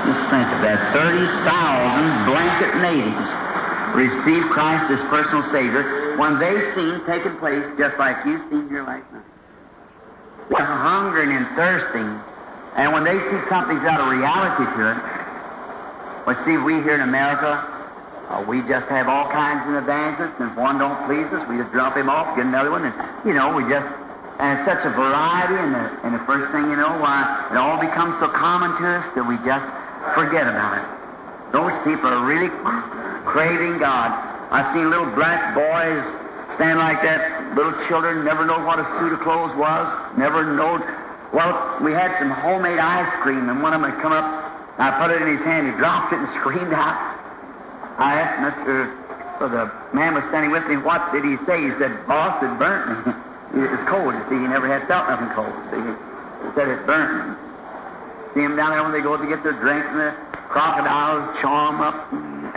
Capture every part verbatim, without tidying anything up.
Just think of that. thirty thousand blanket natives received Christ as personal Savior when they seen taking place just like you've seen here last night. They're hungering and thirsting. And when they see something's got a reality to it, well, see, we here in America, uh, we just have all kinds of advances, and if one don't please us, we just drop him off, get another one, and, you know, we just, and it's such a variety, and the, and the first thing you know, why, it all becomes so common to us that we just forget about it. Those people are really craving God. I've seen little black boys stand like that, little children, never know what a suit of clothes was, never knowed. Well, we had some homemade ice cream, and one of them had come up, I put it in his hand, he dropped it and screamed out. I asked Mister So the man was standing with me, what did he say? He said, boss, it burnt me. It was cold, you see, he never had felt nothing cold, see. He said it burnt me. See them down there when they go to get their drinks, and the crocodiles chaw them up.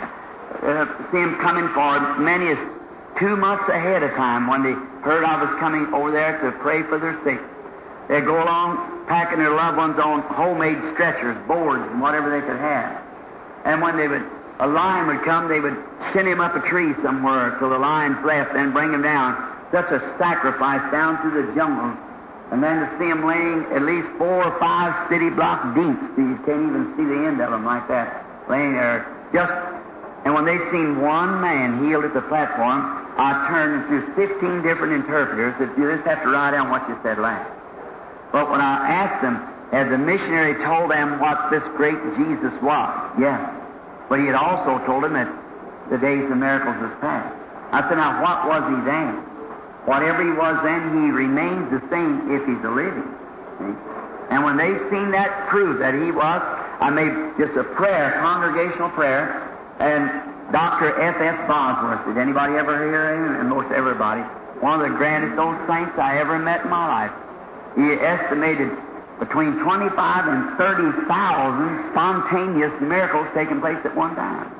Uh, see them coming forward, many as two months ahead of time when they heard I was coming over there to pray for their sick. They'd go along packing their loved ones on homemade stretchers, boards, and whatever they could have. And when they would, a lion would come, they would send him up a tree somewhere till the lions left and bring him down. Such a sacrifice down through the jungle. And then to see him laying at least four or five city block deep, so you can't even see the end of them like that, laying there. Just, and when they seen one man healed at the platform, I turned through fifteen different interpreters that you just have to write down what you said last. But when I asked them, had the missionary told them what this great Jesus was? Yes. But he had also told them that the days of miracles was past. I said, now what was he then? Whatever he was then, he remains the same if he's a living. See? And when they seen that prove that he was, I made just a prayer, congregational prayer, and Doctor F F Bosworth, did anybody ever hear him? And most everybody. One of the grandest old saints I ever met in my life. He estimated between twenty-five and thirty thousand spontaneous miracles taking place at one time.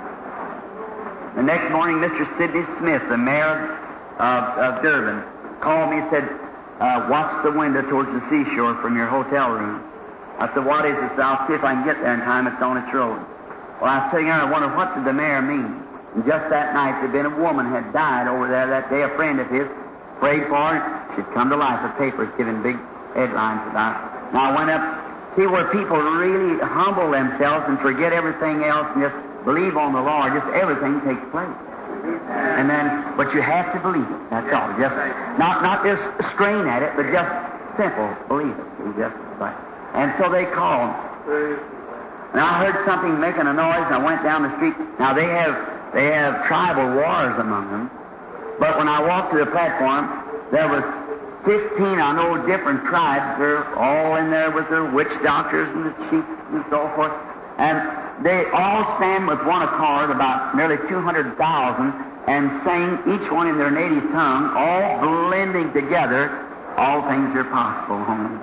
The next morning, Mister Sidney Smith, the mayor of, of Durban, called me and said, uh, watch the window towards the seashore from your hotel room. I said, what is it? I'll see if I can get there in time. It's on its road. Well, I was sitting there and I wondered, what did the mayor mean? And just that night, there'd been a woman had died over there that day, a friend of his, prayed for her. She'd come to life. The papers giving big headlines about it. Now I went up, see where people really humble themselves and forget everything else and just believe on the Lord. Just everything takes place. And then, but you have to believe it. That's all. Just not not just strain at it, but just simple believe it. You just like. And so they called. And I heard something making a noise, and I went down the street. Now they have they have tribal wars among them. But when I walked to the platform, there was fifteen, I know, different tribes. They're all in there with their witch doctors and the chiefs and so forth. And they all stand with one accord, about nearly two hundred thousand, and sing each one in their native tongue, all blending together. All things are possible.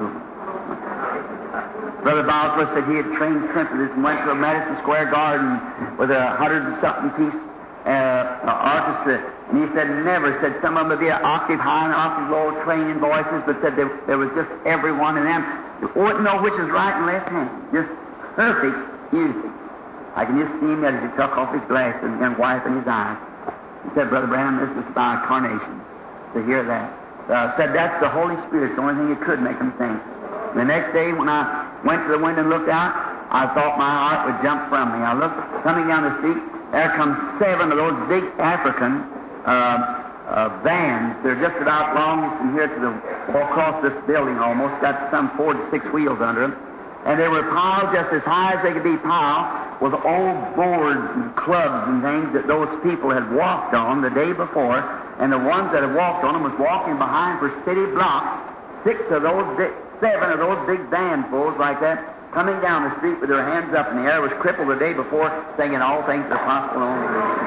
Brother Bosworth said he had trained trumpeters and went to a Madison Square Garden with a hundred and something piece uh, orchestra. And he said, never, said some of them would be an octave high and an octave low, training voices, but said there, there was just every one of them. You wouldn't know which is right and left hand. Just perfect music. I can just see him as he took off his glasses and wiping his eyes. He said, Brother Branham, this is by carnation. To hear that. Uh, said that's the Holy Spirit. It's the only thing that could make them sing. The next day when I went to the window and looked out, I thought my heart would jump from me. I looked, coming down the street, there come seven of those big African uh, uh, vans. They're just about long as from here to the, all across this building almost, got some four to six wheels under them. And they were piled just as high as they could be piled with old boards and clubs and things that those people had walked on the day before. And the ones that had walked on them was walking behind for city blocks. Six of those, seven of those big vanfuls like that, coming down the street with their hands up in the air, was crippled the day before, singing all things are possible only.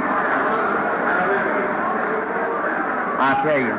I tell you.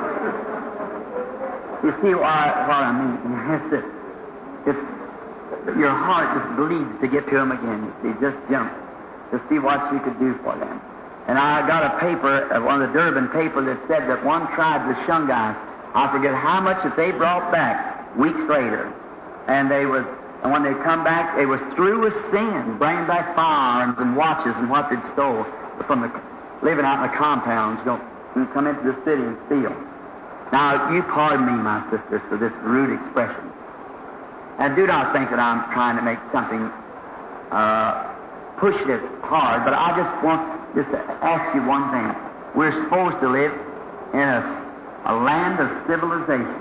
You see why, what I mean? It's, it, it's, your heart just bleeds to get to them again. You see, just jump to see what you could do for them. And I got a paper, one of the Durban paper, that said that one tribe, the Shungai, I forget how much that they brought back weeks later. And they was And when they come back, they was through with sin, bringing back firearms and watches and what they'd stole from the living out in the compounds, you know, and come into the city and steal. Now, you pardon me, my sisters, for this rude expression. And do not think that I'm trying to make something, uh, push it hard, but I just want just to ask you one thing. We're supposed to live in a, a land of civilization.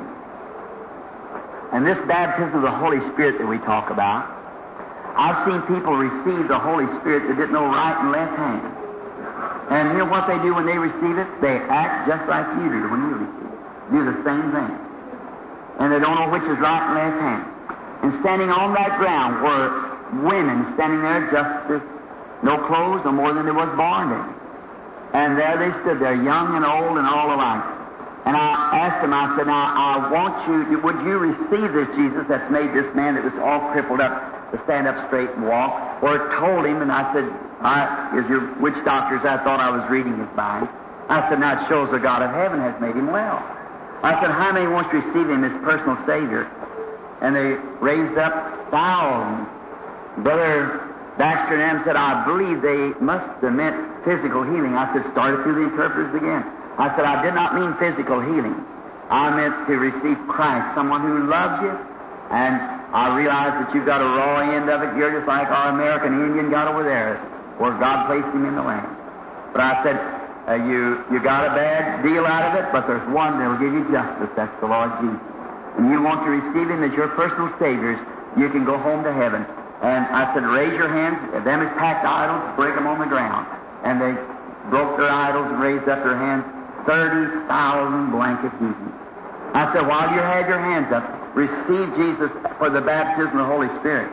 And this baptism of the Holy Spirit that we talk about, I've seen people receive the Holy Spirit that didn't know right and left hand. And you know what they do when they receive it? They act just like you do when you receive it. Do the same thing. And they don't know which is right and left hand. And standing on that ground were women standing there just as no clothes, no more than they was born in. And there they stood there, young and old and all alike. And I asked them, I said, now, I want you, would you receive this Jesus that's made this man that was all crippled up to stand up straight and walk? Or told him, and I said, I, is your witch doctors, I thought I was reading his mind. I said, now it shows the God of heaven has made him well. I said, how many wants to receive him as personal Savior? And they raised up thousands. Brother Baxter and them said, I believe they must have meant physical healing. I said, start it through the interpreters again. I said, I did not mean physical healing. I meant to receive Christ, someone who loves you. And I realized that you've got a raw end of it. You're just like our American Indian got over there, where God placed him in the land. But I said, uh, you you got a bad deal out of it, but there's one that will give you justice. That's the Lord Jesus. And you want to receive him as your personal Savior, you can go home to heaven. And I said, raise your hands. Them is packed idols, break them on the ground. And they broke their idols and raised up their hands. thirty thousand blanket heathens. I said, while you had your hands up, receive Jesus for the baptism of the Holy Spirit.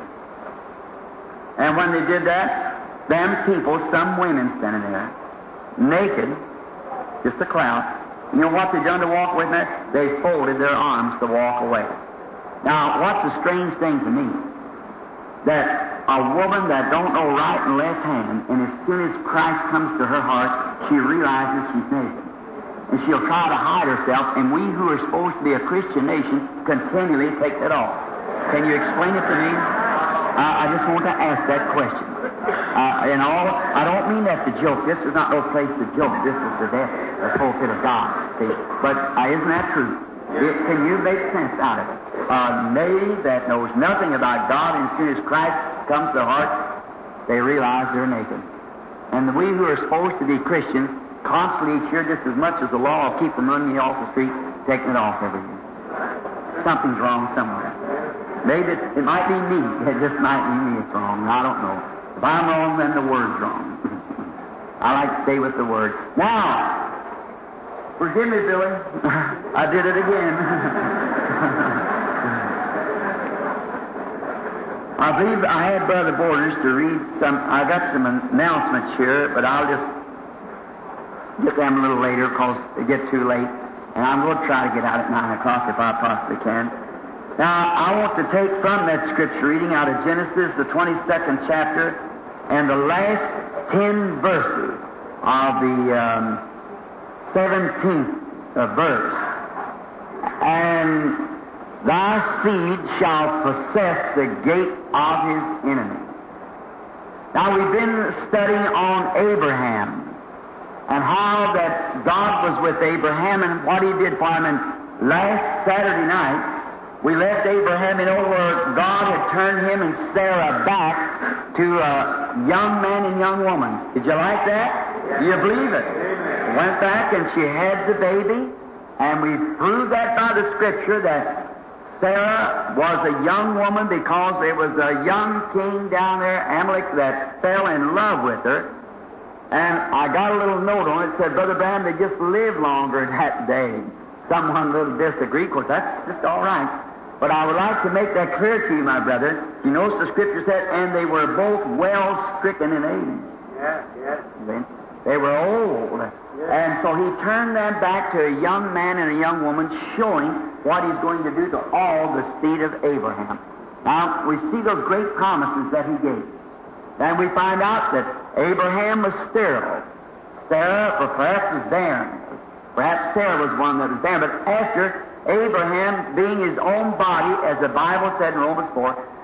And when they did that, them people, some women standing there, naked, just a cloud, you know what they done to walk with that? They folded their arms to walk away. Now, what's the strange thing to me? That a woman that don't know right and left hand, and as soon as Christ comes to her heart, she realizes she's naked. And she'll try to hide herself, and we who are supposed to be a Christian nation continually take that off. Can you explain it to me? Uh, I just want to ask that question. Uh, and all, I don't mean that to joke. This is not no place to joke. This is the death, the fulfillment of God. See? But uh, isn't that true? It, can you make sense out of it? A lady that knows nothing about God, and as soon as Christ comes to her heart, they realize they're naked. And we who are supposed to be Christians constantly each year, just as much as the law will keep them running off the street, taking it off every year. Something's wrong somewhere. Maybe it, it might be me. It just might be me it's wrong. I don't know. If I'm wrong, then the Word's wrong. I like to stay with the Word. Now, forgive me, Billy. I did it again. I believe I had Brother Borders to read some. I got some announcements here, but I'll just get them a little later because they get too late. And I'm going to try to get out at nine o'clock if I possibly can. Now, I want to take from that scripture reading out of Genesis, the twenty-second chapter, and the last ten verses of the um, seventeenth uh, verse. And thy seed shall possess the gate of his enemy. Now, we've been studying on Abraham and how that God was with Abraham and what he did for him. And last Saturday night, we left Abraham in over where God had turned him and Sarah back to a young man and young woman. Did you like that? Do you believe it? Went back and she had the baby, and we proved that by the Scripture that Sarah was a young woman because there was a young king down there, Amalek, that fell in love with her. And I got a little note on it that said, Brother Branham, they just lived longer that day. Someone a little disagreed. Of course, that's just all right. But I would like to make that clear to you, my brother. You notice the Scripture said, and they were both well stricken in age. Yeah, yeah. They, they were old. Yeah. And so he turned them back to a young man and a young woman, showing what he's going to do to all the seed of Abraham. Now, we see those great promises that he gave. And we find out that Abraham was sterile. Sarah, perhaps, was barren. Perhaps Sarah was one that was barren. But after Abraham, being his own body, as the Bible said in Romans four,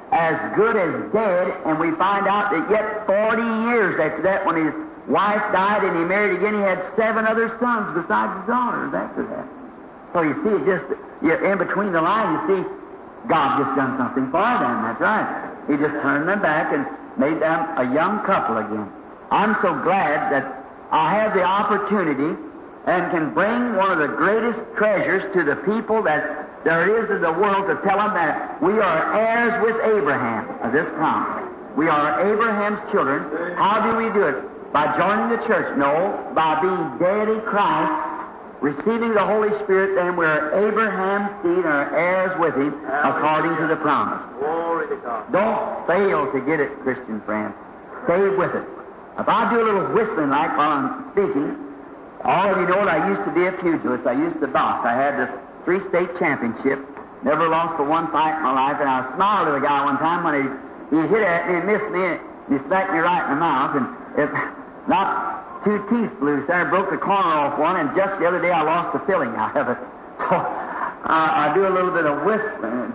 as good as dead, and we find out that yet forty years after that, when his wife died and he married again, he had seven other sons besides his daughters after that. So you see, just you're in between the lines, you see, God just done something for them. That's right. He just turned them back and made them a young couple again. I'm so glad that I have the opportunity and can bring one of the greatest treasures to the people that there is in the world, to tell them that we are heirs with Abraham of this promise. We are Abraham's children. How do we do it? By joining the church? No, by being dead in Christ, receiving the Holy Spirit, then we're Abraham's seed and are heirs with him according to the promise. Glory to God. Don't fail to get it, Christian friends. Stay with it. If I do a little whistling like while I'm speaking, all of you know that I used to be a pugilist. I used to box. I had this three-state championship. Never lost for one fight in my life. And I smiled at a guy one time when he, he hit at me and missed me, and he smacked me right in the mouth. And if not two teeth blew there, broke the corner off one, and just the other day I lost the filling out of it. So uh, I do a little bit of whistling.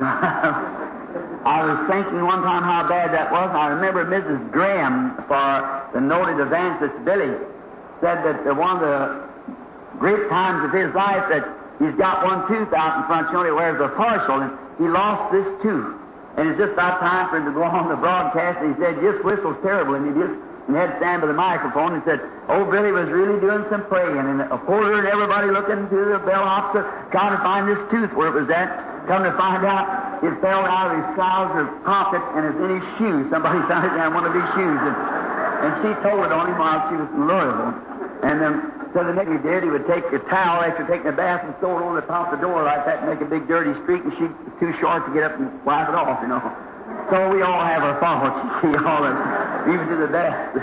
I was thinking one time how bad that was. I remember Missus Graham, for the noted evangelist Billy, said that uh, one of the great times of his life that he's got one tooth out in front, he only wears a partial, and he lost this tooth. And it's just about time for him to go on the broadcast, and he said, just whistles terrible, and he just and had to stand by the microphone and said, oh, Billy was really doing some praying, and a porter and everybody looking to the bell officer trying to find this tooth where it was at. Come to find out, it fell out of his trouser pocket and it's in his shoes. Somebody found it down one of his shoes, and, and she told it on him while she was in Louisville. And then, so the next he did, he would take a towel after taking a bath and throw it on the top of the door like that and make a big dirty streak, and she was too short to get up and wipe it off, you know. So we all have our faults, you see, all of even to the best.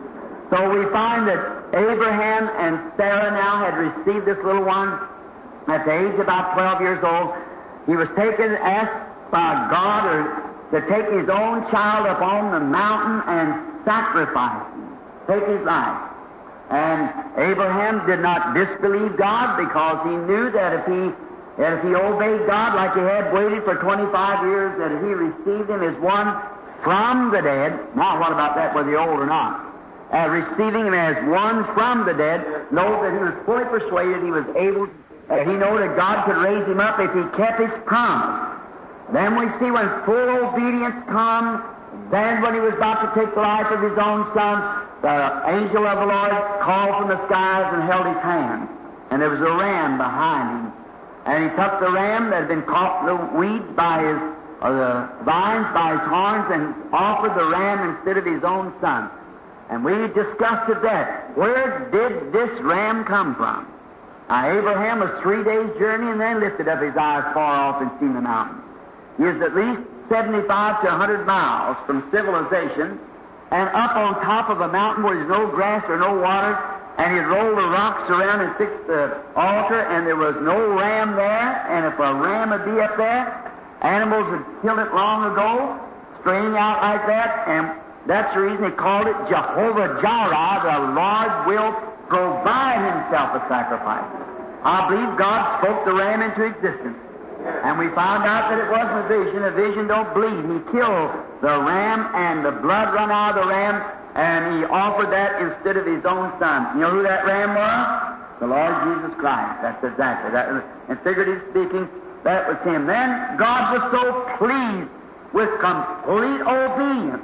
So we find that Abraham and Sarah now had received this little one at the age of about twelve years old. He was taken, asked by God or, to take his own child up on the mountain and sacrifice him, take his life. And Abraham did not disbelieve God, because he knew that if he that if he obeyed God like he had waited for twenty-five years, that if he received him as one from the dead. Now what about that, whether you're old or not? Uh, receiving him as one from the dead, know that he was fully persuaded he was able, uh, he knew that God could raise him up if he kept his promise. Then we see when full obedience comes, then when he was about to take the life of his own son, the angel of the Lord called from the skies and held his hand. And there was a ram behind him. And he took the ram that had been caught in the weeds by his, or the vines by his horns, and offered the ram instead of his own son. And we discussed it that. Where did this ram come from? Now, Abraham was three days' journey and then lifted up his eyes far off and seen the mountain. He was at least seventy-five to a hundred miles from civilization, and up on top of a mountain where there's no grass or no water, and he'd roll the rocks around and fix the altar, and there was no ram there, and if a ram would be up there, animals had killed it long ago, straying out like that, and that's the reason he called it Jehovah-Jireh, the Lord will provide himself a sacrifice. I believe God spoke the ram into existence. And we found out that it wasn't a vision. A vision don't bleed. He killed the ram, and the blood run out of the ram, and he offered that instead of his own son. You know who that ram was? The Lord Jesus Christ. That's exactly that. And figuratively speaking, that was him. Then God was so pleased with complete obedience.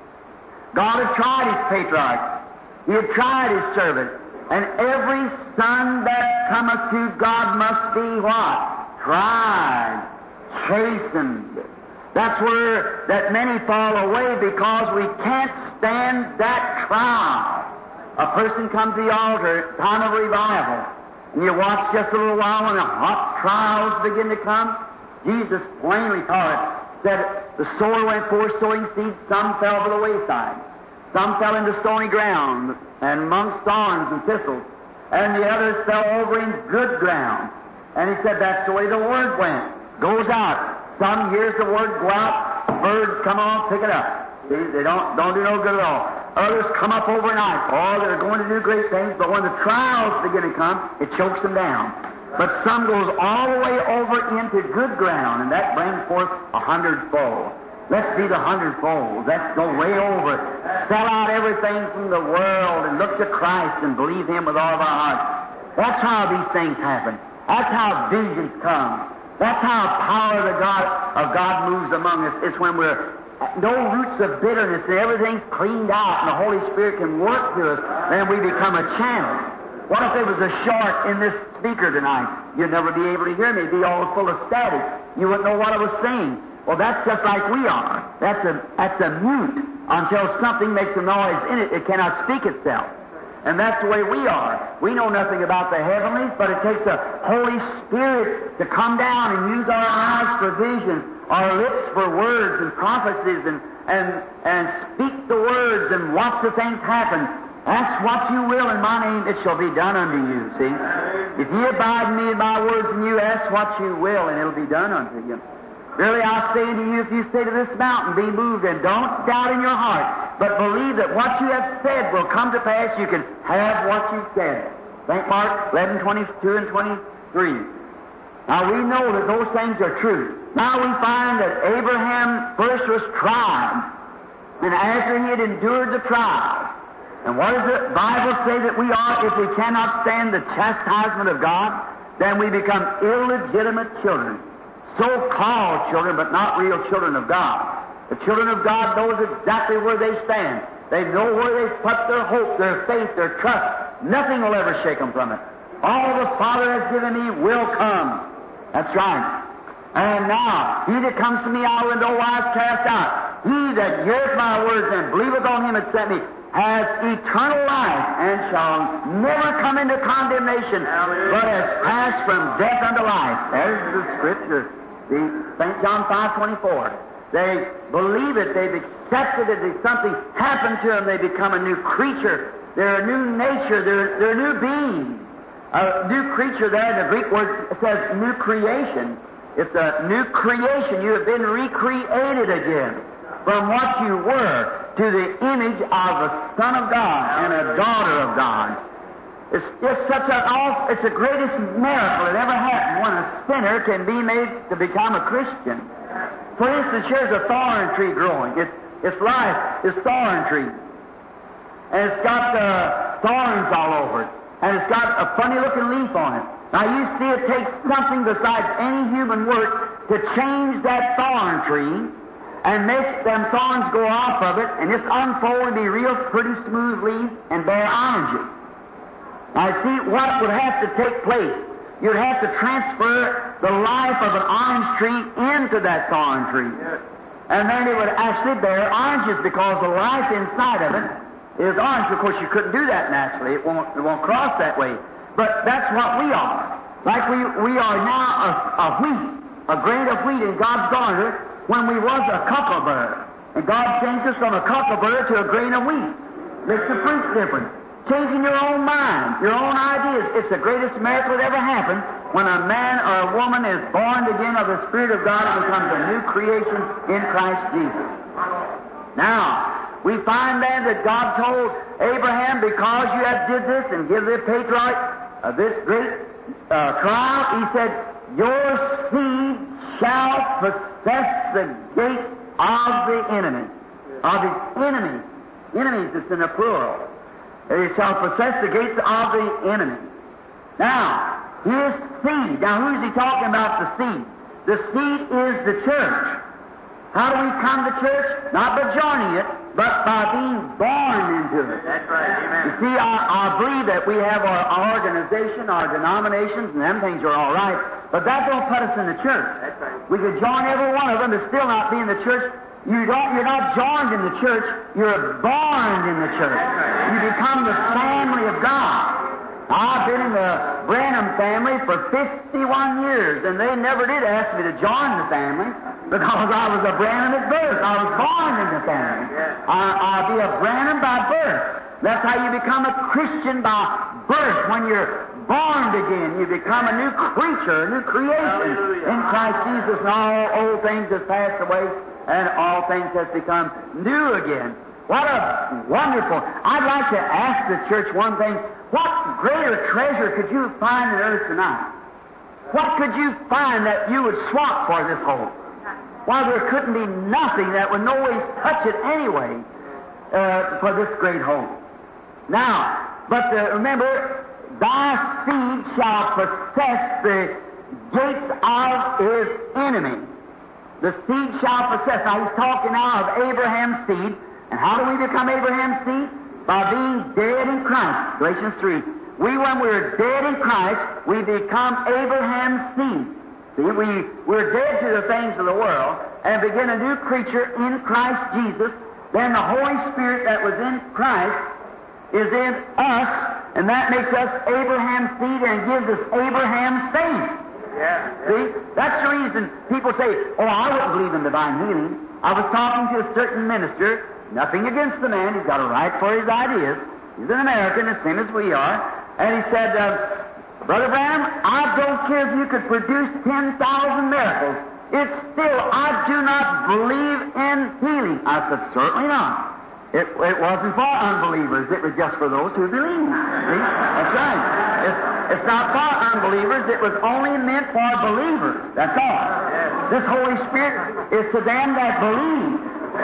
God had tried his patriarchs. He had tried his servants. And every son that cometh to God must be what? Tried, chastened. That's where that many fall away, because we can't stand that trial. A person comes to the altar, time of revival, and you watch just a little while when the hot trials begin to come. Jesus plainly taught it, said the sower went forth sowing seed, some fell by the wayside, some fell into stony ground, and amongst thorns and thistles, and the others fell over in good ground. And he said that's the way the word went. Goes out. Some hears the word go out, birds come on, pick it up. See, they don't don't do no good at all. Others come up overnight. Oh, they're going to do great things, but when the trials begin to come, it chokes them down. But some goes all the way over into good ground, and that brings forth a hundredfold. Let's be the hundredfold. Let's go way over. Sell out everything from the world and look to Christ and believe Him with all of our hearts. That's how these things happen. That's how visions come. That's how power of the God of God moves among us. It's when we're no roots of bitterness and everything's cleaned out and the Holy Spirit can work through us, then we become a channel. What if there was a short in this speaker tonight? You'd never be able to hear me. It'd be all full of static. You wouldn't know what I was saying. Well, that's just like we are. That's a, that's a mute. Until something makes a noise in it, it cannot speak itself. And that's the way we are. We know nothing about the heavenlies, but it takes the Holy Spirit to come down and use our eyes for vision, our lips for words and prophecies, and, and, and speak the words and watch the things happen. Ask what you will in my name, it shall be done unto you, see? If ye abide in me and my words in you, ask what you will, and it'll be done unto you. Verily I say unto you, if you say to this mountain, be moved, and don't doubt in your heart, but believe that what you have said will come to pass, you can have what you've said. Saint Mark eleven, twenty-two and twenty-three. Now we know that those things are true. Now we find that Abraham first was tried, and after he had endured the trial, and what does the Bible say that we are if we cannot stand the chastisement of God? Then we become illegitimate children. So-called children, but not real children of God. The children of God knows exactly where they stand. They know where they put their hope, their faith, their trust. Nothing will ever shake them from it. All the Father has given me will come. That's right. And now, he that comes to me I will in no wise cast out. He that heareth my words and believeth on him that sent me has eternal life and shall never come into condemnation, but has passed from death unto life. There's the Scripture. See, Saint John five twenty-four. They believe it, they've accepted it, if something happened to them, they become a new creature. They're a new nature, they're, they're a new being. A new creature there, the Greek word says new creation. It's a new creation. You have been recreated again from what you were to the image of a Son of God and a daughter of God. It's just such an awful, it's the greatest miracle that ever happened when a sinner can be made to become a Christian. For instance, here's a thorn tree growing. It's, its life is thorn tree. And it's got uh, thorns all over it. And it's got a funny-looking leaf on it. Now, you see it takes something besides any human work to change that thorn tree and make them thorns go off of it, and just unfold and be real pretty smooth leaves and bear oranges. Now, see, what would have to take place? You'd have to transfer the life of an orange tree into that thorn tree. And then it would actually bear oranges because the life inside of it is orange. Of course, you couldn't do that naturally. It won't, it won't cross that way. But that's what we are. Like we, we are now a, a wheat, a grain of wheat in God's garner when we was a cockleburr. And God changed us from a cockleburr to a grain of wheat. Makes the fruit different. Changing your own mind, your own ideas. It's the greatest miracle that ever happened when a man or a woman is born again of the Spirit of God and becomes a new creation in Christ Jesus. Now, we find then that God told Abraham, because you have did this and give the patriarch uh, this great uh, trial, he said, your seed shall possess the gate of the enemy. Of his enemies. Enemies, it's in the plural. They shall possess the gates of the enemy. Now, his seed. Now, who's he talking about the seed? The seed is the church. How do we come to church? Not by joining it, but by being born into it. That's right, amen. You see, I, I believe that we have our, our organization, our denominations, and them things are all right, but that don't put us in the church. That's right. We could join every one of them and still not be in the church. You don't, you're not joined in the church, you're born in the church. You become the family of God. I've been in the Branham family for fifty-one years, and they never did ask me to join the family because I was a Branham at birth. I was born in the family. I, I'll be a Branham by birth. That's how you become a Christian by birth. When you're born again, you become a new creature, a new creation in Christ Jesus, and all old things have passed away, and all things have become new again. What a wonderful... I'd like to ask the church one thing. What greater treasure could you find on earth tonight? What could you find that you would swap for this hope? Why, there couldn't be nothing that would no ways touch it anyway uh, for this great hope. Now, but uh, remember, thy seed shall possess the gates of his enemy. The seed shall possess. Now, he's talking now of Abraham's seed. And how do we become Abraham's seed? By being dead in Christ. Galatians three. We, when we're dead in Christ, we become Abraham's seed. See, we, we're dead to the things of the world and begin a new creature in Christ Jesus. Then the Holy Spirit that was in Christ is in us, and that makes us Abraham's seed and gives us Abraham's faith. Yeah. See? That's the reason people say, oh, I wouldn't believe in divine healing. I was talking to a certain minister, nothing against the man, he's got a right for his ideas. He's an American, the same as we are. And he said, uh, Brother Branham, I don't care if you could produce ten thousand miracles. It's still, I do not believe in healing. I said, certainly not. It, it wasn't for unbelievers. It was just for those who believe. See? That's right. It's, it's not for unbelievers. It was only meant for believers. That's all. This Holy Spirit is to them that believe.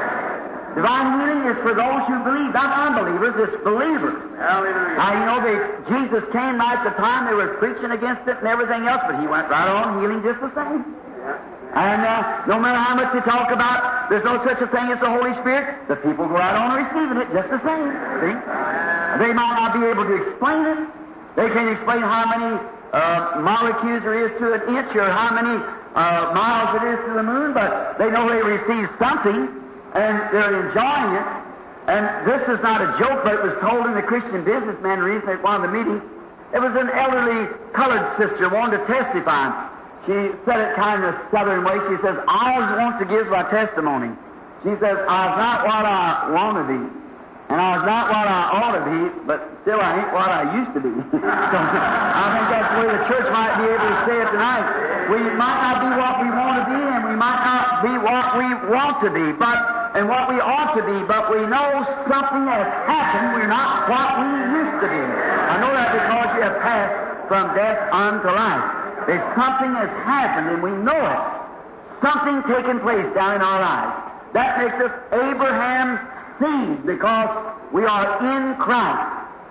Divine healing is for those who believe, not unbelievers. It's believers. Hallelujah. Now, you know, they, Jesus came right at the time they were preaching against it and everything else, but he went right on healing just the same. And uh, no matter how much they talk about, there's no such a thing as the Holy Spirit, the people go right on receiving it just the same. See? They might not be able to explain it. They can't explain how many uh, molecules there is to an inch or how many uh, miles it is to the moon, but they know they receive something, and they're enjoying it. And this is not a joke, but it was told in the Christian Businessman recently at one of the meetings. There was an elderly colored sister wanted to testify. She said it kind of a southern way. She says, I always want to give my testimony. She says, I was not what I want to be, and I was not what I ought to be, but still I ain't what I used to be. So I think that's the way the church might be able to say it tonight. We might not be what we want to be, and we might not be what we want to be, but and what we ought to be, but we know something has happened. We're not what we used to be. I know that because you have passed from death unto life. There's something has happened, and we know it. Something taking place down in our lives. That makes us Abraham's seed, because we are in Christ.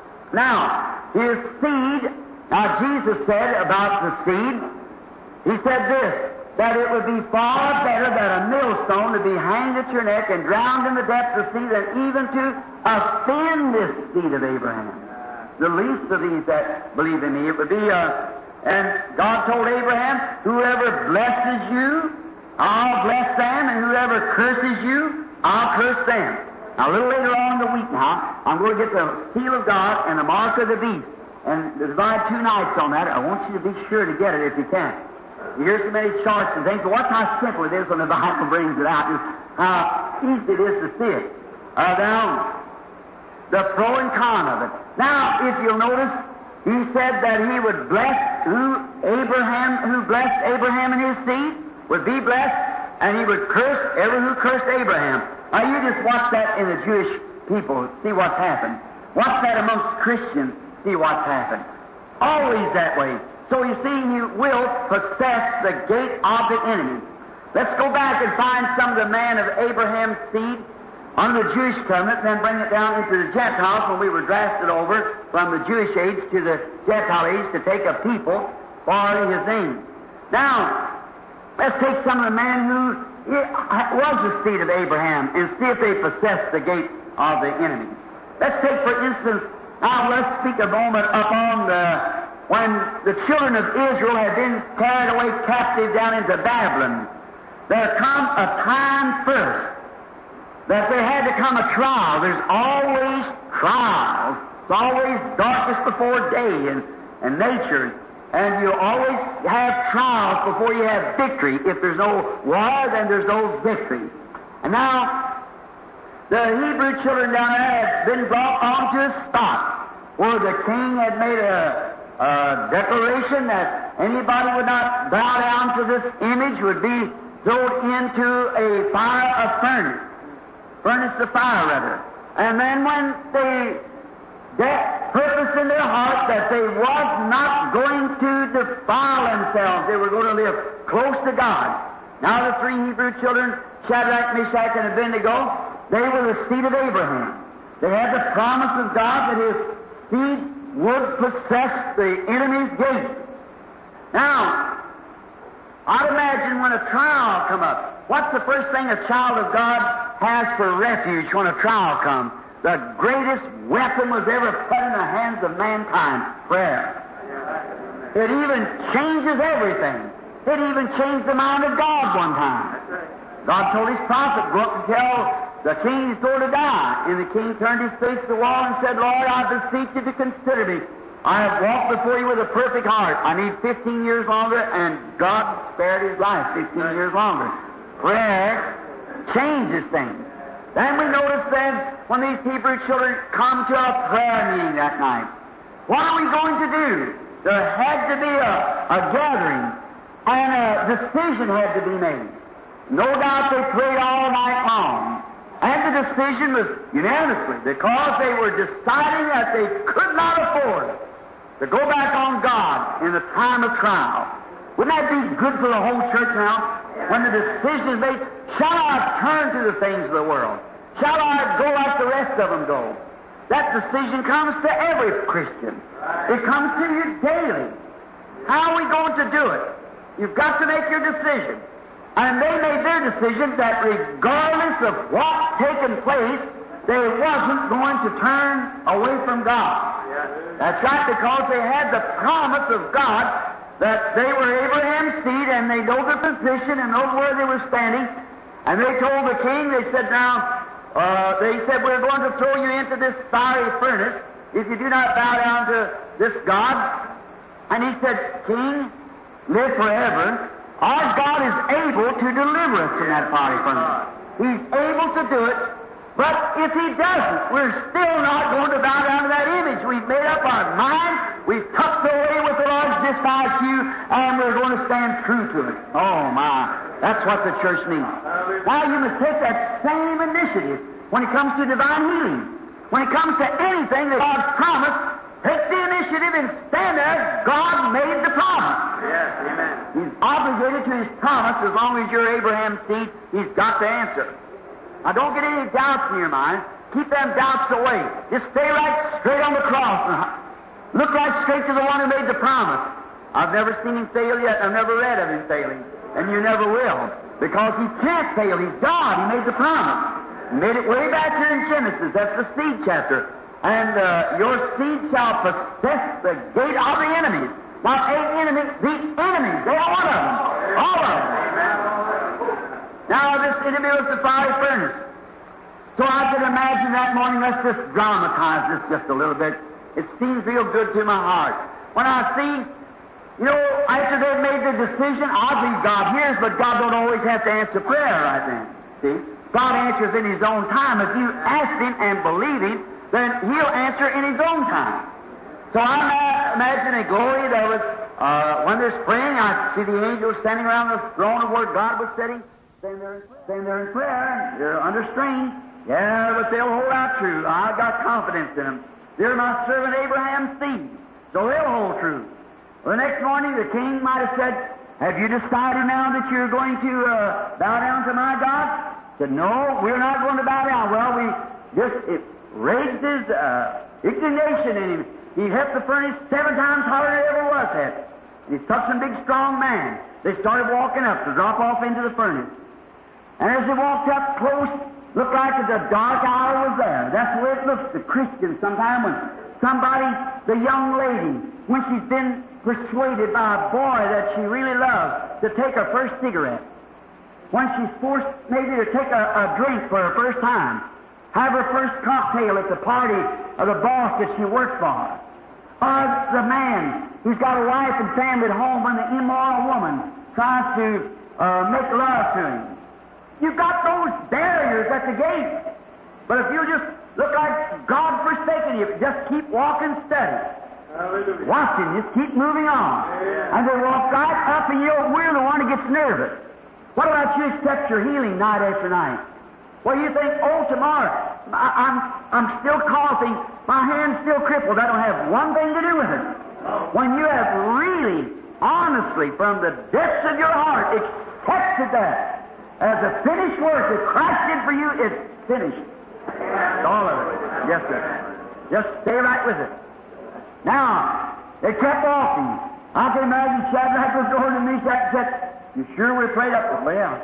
Now, his seed, now Jesus said about the seed, he said this, that it would be far better than a millstone to be hanged at your neck and drowned in the depths of the sea than even to offend this seed of Abraham. The least of these that believe in me, it would be a... And God told Abraham, whoever blesses you, I'll bless them, and whoever curses you, I'll curse them. Now, a little later on in the week now, I'm going to get the seal of God and the mark of the beast, and divide two nights on that. I want you to be sure to get it if you can. You hear so many charts and things, but watch how simple it is when the Bible brings it out, just how easy it is to see it. Uh, now, the pro and con of it. Now, if you'll notice, he said that he would bless who Abraham, who blessed Abraham and his seed, would be blessed, and he would curse every who cursed Abraham. Now you just watch that in the Jewish people, see what's happened. Watch that amongst Christians, see what's happened. Always that way. So you see, you will possess the gate of the enemy. Let's go back and find some of the man of Abraham's seed under the Jewish covenant, and then bring it down into the Gentiles when we were drafted over from the Jewish age to the Gentile age to take a people for his name. Now, let's take some of the men who was the seed of Abraham and see if they possess the gate of the enemy. Let's take, for instance, now let's speak a moment upon the when the children of Israel had been carried away captive down into Babylon. There come a time first that there had to come a trial. There's always trials. It's always darkness before day in, in nature. And you always have trials before you have victory. If there's no war, then there's no victory. And now, the Hebrew children down there had been brought onto a spot where the king had made a, a declaration that anybody would not bow down to this image would be thrown into a fire of furnace. Furnace of fire, rather. And then when they that purpose in their heart that they was not going to defile themselves, they were going to live close to God, Now the three Hebrew children, Shadrach, Meshach, and Abednego, they were the seed of Abraham. They had the promise of God that his seed would possess the enemy's gate. Now, I'd imagine when a trial come up, what's the first thing a child of God has for refuge when a trial comes? The greatest weapon was ever put in the hands of mankind, prayer. It even changes everything. It even changed the mind of God one time. God told his prophet, go up and tell the king he's going to die. And the king turned his face to the wall and said, Lord, I beseech you to consider me. I have walked before you with a perfect heart. I need fifteen years longer, and God spared his life fifteen years longer. Prayer changes things. Then we notice then, when these Hebrew children come to a prayer meeting that night, what are we going to do? There had to be a, a gathering, and a decision had to be made. No doubt they prayed all night long. And the decision was unanimously, because they were deciding that they could not afford to go back on God in the time of trial. Wouldn't that be good for the whole church now? When the decision is made, shall I turn to the things of the world? Shall I go like the rest of them go? That decision comes to every Christian. It comes to you daily. How are we going to do it? You've got to make your decision. And they made their decision that regardless of what's taken place, they wasn't going to turn away from God. That's right, because they had the promise of God that they were Abraham's seed, and they know their position and know where they were standing. And they told the king, they said, now, uh, they said, we're going to throw you into this fiery furnace if you do not bow down to this God. And he said, King, live forever. Our God is able to deliver us from that fiery furnace. He's able to do it, but if He doesn't, we're still not going to bow down to that image. We've made up our mind, we've tucked away with the Lord's despise you, and we're going to stand true to it. Oh, my. That's what the church needs. Now, you must take that same initiative when it comes to divine healing. When it comes to anything that God's promised, take the initiative and stand there. God made the promise. Yes, amen. He's obligated to his promise. As long as you're Abraham's seed, he's got to answer. Now, don't get any doubts in your mind. Keep them doubts away. Just stay right straight on the cross. And look right straight to the one who made the promise. I've never seen him fail yet. I've never read of him failing. And you never will. Because he can't fail. He's God. He made the promise. He made it way back here in Genesis. That's the seed chapter. And uh, your seed shall possess the gate of the enemies. Not a enemy, the enemies. They are one of them. All of them. Now, this enemy was the fiery furnace. So I could imagine that morning, let's just dramatize this just a little bit. It seems real good to my heart. When I see, you know, after they've made the decision, I believe God hears, but God don't always have to answer prayer right then. See? God answers in His own time. If you ask Him and believe Him, then He'll answer in His own time. So I imagine a glory that was, uh, when they're praying, I see the angels standing around the throne of where God was sitting, standing there, standing there in prayer. They're under strain. Yeah, but they'll hold out true. I've got confidence in them. They're my servant Abraham's seed, so they'll hold true. Well, the next morning, the king might have said, have you decided now that you're going to uh, bow down to my God? Said, no, we're not going to bow down. Well, we just it raised his uh, indignation in him. He hit the furnace seven times harder than it ever was hit. And he took some big, strong man. They started walking up to drop off into the furnace. And as they walked up close, looked like the dark hour was there. That's the way it looks to Christians sometimes when somebody, the young lady, when she's been persuaded by a boy that she really loves to take her first cigarette, when she's forced maybe to take a, a drink for her first time, have her first cocktail at the party of the boss that she works for, or the man who's got a wife and family at home when the immoral woman tries to uh, make love to him. You've got those barriers at the gate. But if you just look like God forsaken you, just keep walking steady. Hallelujah. Watching, just keep moving on. Yeah. And they walk right up and you're, we're the one who gets nervous. What about you accept your healing night after night? Well, you think, oh, tomorrow, I, I'm, I'm still coughing, my hand's still crippled. That don't have one thing to do with it. When you have really, honestly, from the depths of your heart, accepted that as a finished work that Christ did for you. It's finished. All of it. Yes, sir. Just stay right with it. Now, they kept walking. I can imagine Shadrach was going to Meshach and said, "You sure we're prayed up?" Well,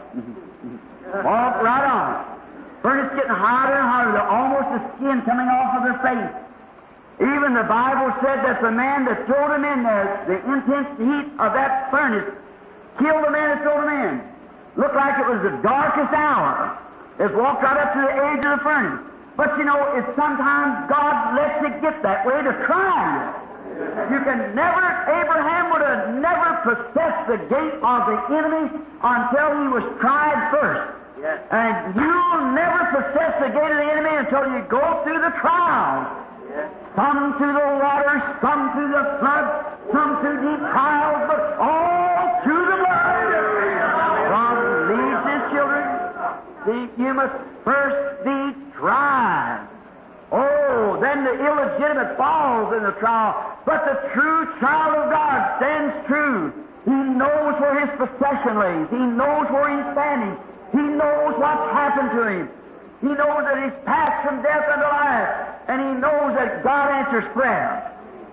walk right on. Furnace getting hotter and hotter, almost the skin coming off of their face. Even the Bible said that the man that threw them in there, the intense heat of that furnace, killed the man that threw them in. Looked like it was the darkest hour. It walked right up to the edge of the furnace. But you know, it's sometimes God lets it get that way to try you. You can never, Abraham would have never possessed the gate of the enemy until he was tried first. Yes. And you'll never possess the gate of the enemy until you go through the trials. Yes. Some through the waters, some through the flood, some through deep trials, but all through the blood. God leads His children. See, you must first be tried. Oh, then the illegitimate falls in the trial. But the true child of God stands true. He knows where his possession lays. He knows where he's standing. He knows what's happened to him. He knows that he's passed from death unto life. And he knows that God answers prayer.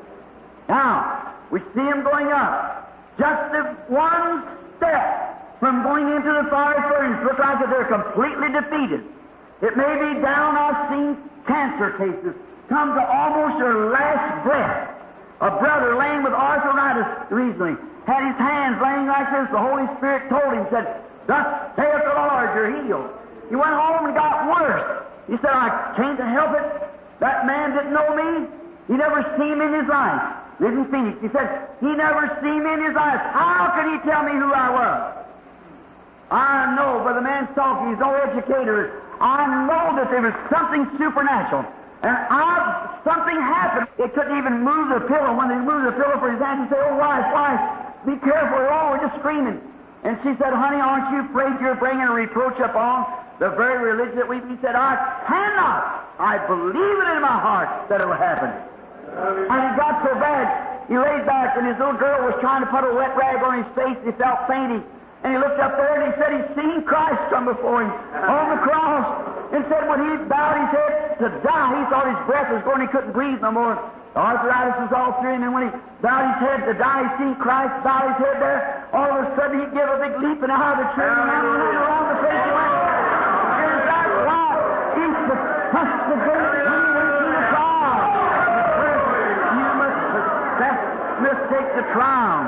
Now, we see him going up. Just one step from going into the fiery furnace. Look like that they're completely defeated. It may be down. I've seen cancer cases come to almost their last breath. A brother laying with arthritis recently had his hands laying like this. The Holy Spirit told him, said, "Thus saith the Lord, you're healed." He went home and got worse. He said, "I can't help it. That man didn't know me. He never seen me in his life." Lived in Phoenix. He said, "He never seen me in his life. How could he tell me who I was?" I know, but the man's talking. He's no educator. I know that there was something supernatural. And I, something happened. They couldn't even move the pillow. When they moved the pillow for his hand, he said, "Oh, wife, wife, be careful. Oh, we're just screaming." And she said, "Honey, aren't you afraid you're bringing a reproach upon the very religion that we..." He said, "I cannot. I believe it in my heart that it will happen." And it got so bad, he laid back, and his little girl was trying to put a wet rag on his face. He felt fainting. And he looked up there and he said he'd seen Christ come before him on the cross. And said when he bowed his head to die, he thought his breath was going, he couldn't breathe no more. The arthritis was all through him, and when he bowed his head to die, he seen Christ bow his head there. All of a sudden he'd give a big leap and out of the chair and out around the face he went. Is that why he possessed the gate when he went through the trial? First, you must possess, must take the trial.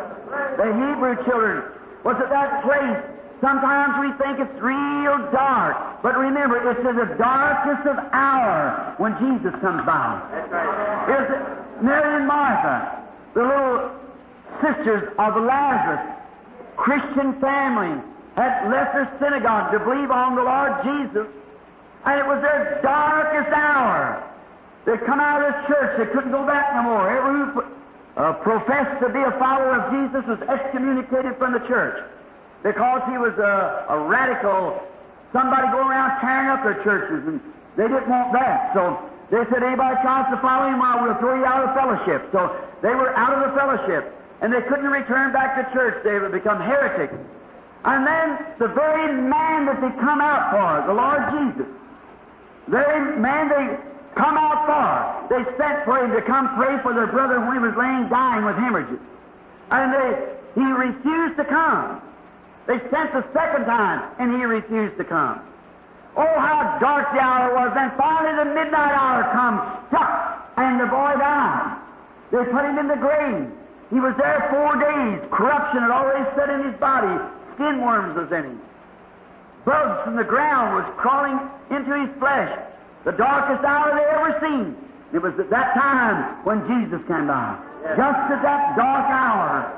The Hebrew children was at that place. Sometimes we think it's real dark, but remember, it's in the darkest of hour when Jesus comes by. That's right. It's Mary and Martha, the little sisters of Lazarus, Christian family, had left their synagogue to believe on the Lord Jesus, and it was their darkest hour. They'd come out of the church, they couldn't go back no more. Everyone who uh, professed to be a follower of Jesus was excommunicated from the church, because he was a, a radical, somebody going around tearing up their churches, and they didn't want that. So they said, "Anybody tries to follow him, well, we'll throw you out of fellowship." So they were out of the fellowship, and they couldn't return back to church. They would become heretics. And then the very man that they come out for, the Lord Jesus, the very man they come out for, they sent for him to come pray for their brother when he was laying dying with hemorrhages. And they, he refused to come. They sent the second time, and he refused to come. Oh, how dark the hour was. Then finally the midnight hour comes, stuck, and the boy died. They put him in the grave. He was there four days. Corruption had already set in his body. Skin worms was in him. Bugs from the ground was crawling into his flesh. The darkest hour they ever seen. It was at that time when Jesus came by. Yes. Just at that dark hour.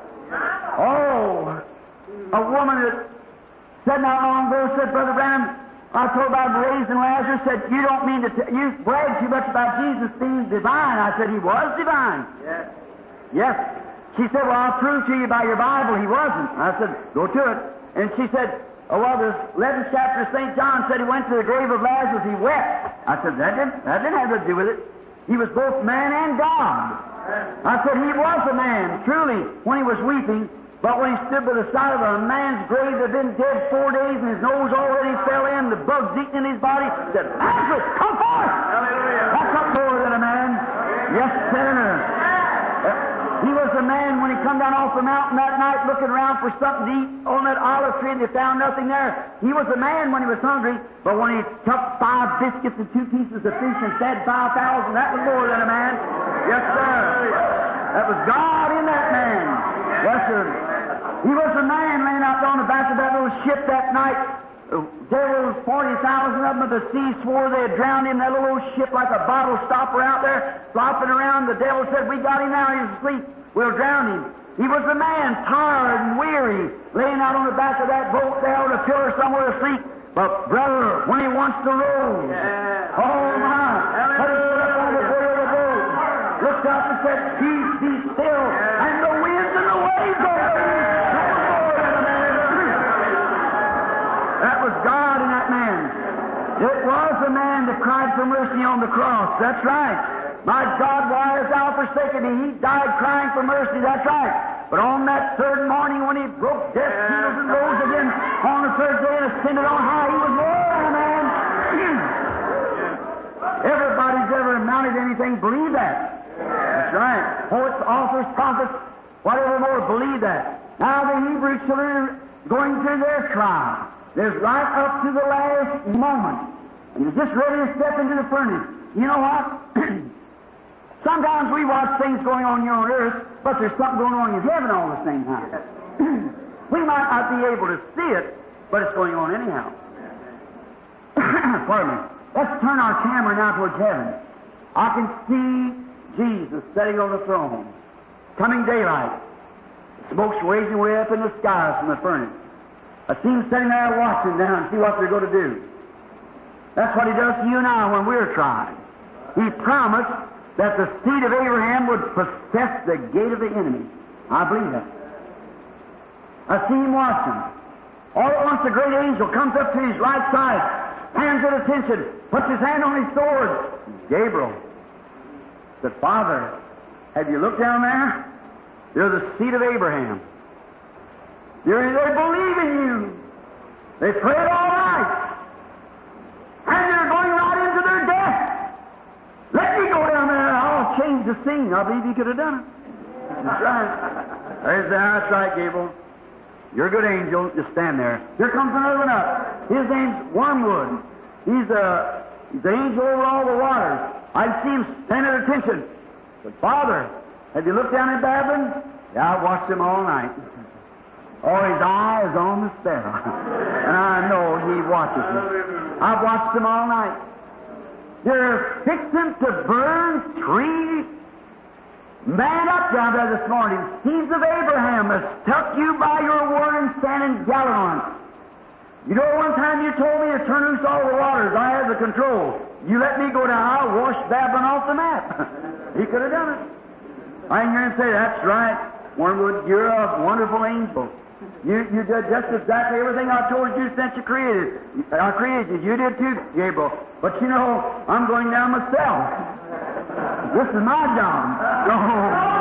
Oh, a woman that said not long ago, said, "Brother Branham, I told about raising Lazarus," said, "You don't mean to, t- you brag too much about Jesus being divine." I said, "He was divine." Yes. Yes. She said, "Well, I'll prove to you by your Bible he wasn't." I said, "Go to it." And she said, "Oh, well, the eleventh chapter of Saint John said he went to the grave of Lazarus, he wept." I said, that didn't, that didn't have to do with it. He was both man and God. I said, he was a man, truly, when he was weeping. But when he stood by the side of a man's grave that had been dead four days and his nose already fell in, the bugs eating in his body, he said, Lazarus, come forth! Hallelujah. That's not more than a man. Yes, sir. Uh, he was a man when he come down off the mountain that night looking around for something to eat on that olive tree and they found nothing there. He was a man when he was hungry, but when he took five biscuits and two pieces of fish and fed five thousand, that was more than a man. Yes, sir. That was God in that man. Yes, sir. He was a man laying out on the back of that little ship that night. There was forty thousand of them of the sea swore they had drowned him. That little ship like a bottle stopper out there, flopping around. The devil said, we got him now, he's asleep. We'll drown him. He was a man, tired and weary, laying out on the back of that boat there on a pillar somewhere asleep. But, brother, when he wants to roll, yeah. oh my, put his foot up on the board of the boat, looked up and said, peace, be still, yeah. and the winds and the waves obey. That was God in that man. It was a man that cried for mercy on the cross. That's right. My God, why hast thou forsaken me? He died crying for mercy. That's right. But on that third morning when he broke death's heels and rose again on the third day and ascended on high, he was more than a man. Everybody's ever amounted to anything, believe that. That's right. Poets, authors, prophets, whatever more, believe that. Now the Hebrew children are going through their trial. There's right up to the last moment. And you're just ready to step into the furnace. You know what? Sometimes we watch things going on here on earth, but there's something going on in heaven all the same time. We might not be able to see it, but it's going on anyhow. Pardon me. Let's turn our camera now towards heaven. I can see Jesus sitting on the throne. Coming daylight. Smoke's raising way up in the skies from the furnace. I see him sitting there watching down and see what they're going to do. That's what he does to you and I when we're trying. He promised that the seed of Abraham would possess the gate of the enemy. I believe that. I see him watching. All at once, the great angel comes up to his right side, stands at attention, puts his hand on his sword. Gabriel said, Father, have you looked down there? You're the seed of Abraham. You're, they believe in you. They prayed all night. And they're going right into their death. Let me go down there and I'll change the scene. I believe he could have done it. That's right. There's, that's right, Gabriel. You're a good angel. Just stand there. Here comes another one up. His name's Wormwood. He's a he's an angel over all the waters. I see him stand at attention. But Father, have you looked down at Babylon? Yeah, I watched him all night. Oh, his eye is on the sparrow. And I know he watches me. I've watched him all night. They're fixing to burn three man up down there this morning. Seeds of Abraham has stuck you by your word and stand in Gallaron. You know, one time you told me to turn loose all the waters. I had the control. You let me go down, I'll wash Babylon off the map. He could have done it. I can hear him say, that's right, Wormwood, you're a wonderful angel. You you did just exactly everything I told you since you created. I created you. You did too, Gabriel. But you know, I'm going down myself. This is my job. Oh.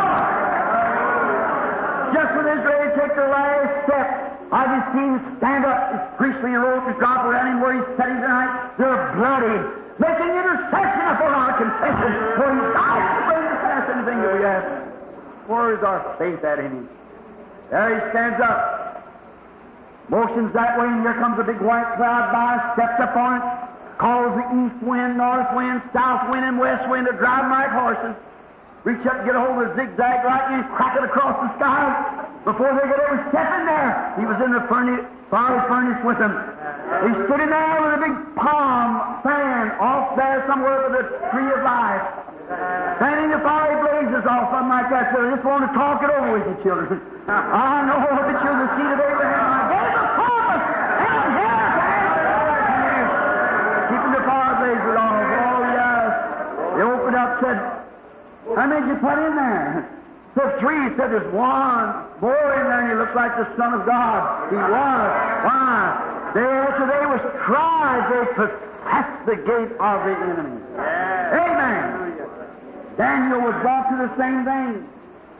Just when he's ready to take the last step, I just see him stand up, his priestly robe to drop around him where he's sitting tonight. They're bloody, making intercession for our confession. For he died to bring us past anything that we ask. Where is our faith at in him? There he stands up, motions that way, and here comes a big white cloud by, steps up on it, calls the east wind, north wind, south wind, and west wind to drive them like horses. Reach up and get a hold of the zigzag lightning and crack it across the sky. Before they get over, step in there. He was in the furnace, fiery furnace with them. He stood in there with a big palm fan off there somewhere with the tree of life. Fanning the fiery blazes off, something like that. So I just want to talk it over with you, children. I know that you're the seed of Abraham. I gave the promise, and I'm here to answer. Keeping the fire blazes off. Oh, yes. They opened up, said, how many did you put in there? Said three. He said, there's one boy in there, and he looks like the Son of God. He was. Why? They, after they was tried, they possessed the gate of the enemy. Yeah. Amen. Daniel was brought to the same thing.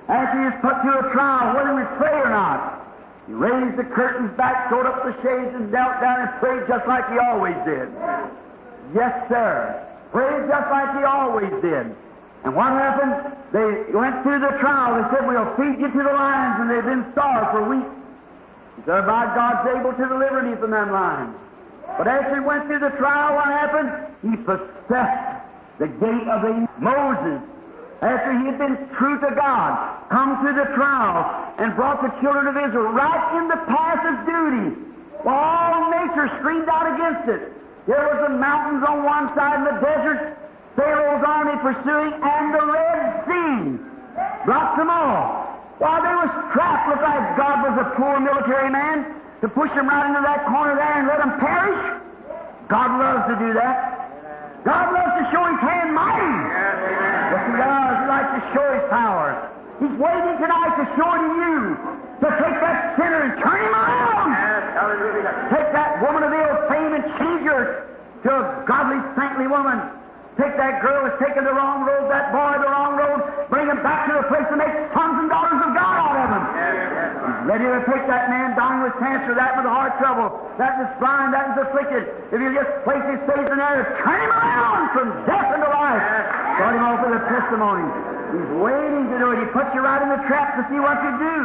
after he was put to a trial, whether we pray or not, he raised the curtains back, sewed up the shades, and knelt down and prayed just like he always did. Yes, sir. Prayed just like he always did. And what happened? They went through the trial. They said, we'll feed you to the lions, and they've been starved for weeks. He said, by God's able to deliver me from them lions. But after he went through the trial, what happened? He possessed the gate of the Moses. After he had been true to God, come through the trial, and brought the children of Israel right in the path of duty. Well, all nature screamed out against it. There was the mountains on one side and the desert, Pharaoh's army pursuing, and the Red Sea blocked them all. While they was trapped, looked like God was a poor military man to push them right into that corner there and let them perish. God loves to do that. God loves to show His hand mighty. Yes, He does. He likes to show His power. He's waiting tonight to show it to you, to take that sinner and turn him around. Take that woman of ill fame and change her to a godly, saintly woman. Take that girl who's taken the wrong road, that boy the wrong road, bring him back to the place to make sons and daughters of God out of him. He's ready to take that man dying with cancer, that with heart trouble, that is blind, that is afflicted. If you just place his face in there, turn him around from death into life. Start him off with a testimony. He's waiting to do it. He puts you right in the trap to see what you do.